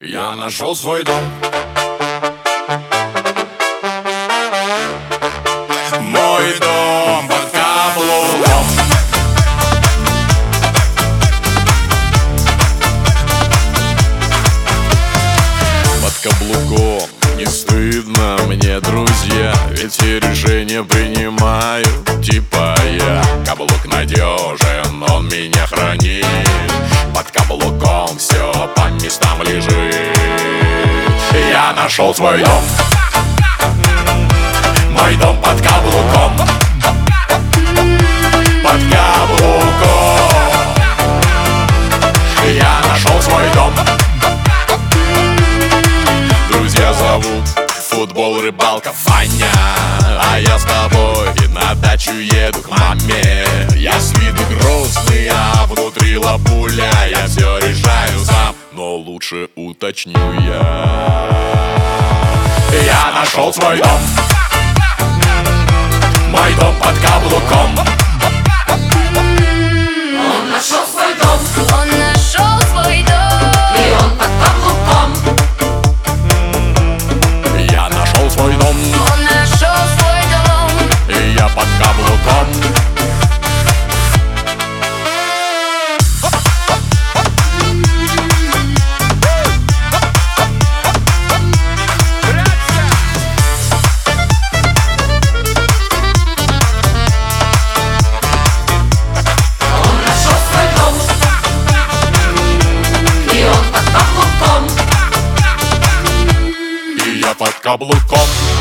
Я нашел свой дом. Мой дом под каблуком. Под каблуком не стыдно мне, друзья, ведь все решения принимаю типа я. Каблук надежен, он меня хранит. Под каблуком все по местам лежит. Я нашел свой дом. Мой дом под каблуком. Под каблуком. Я нашел свой дом. Друзья зовут футбол, рыбалка, Ваня. А я с тобой на дачу еду к маме. Я с виду грустный, а внутри лапуля. Я все решаю сам, но лучше уточню я. Я нашел свой дом. Мой дом под каблуком. Он нашел свой дом. Он нашел свой дом. И он под каблуком. Я нашел свой дом. Он нашел свой дом. И я под каблуком. Под каблуком.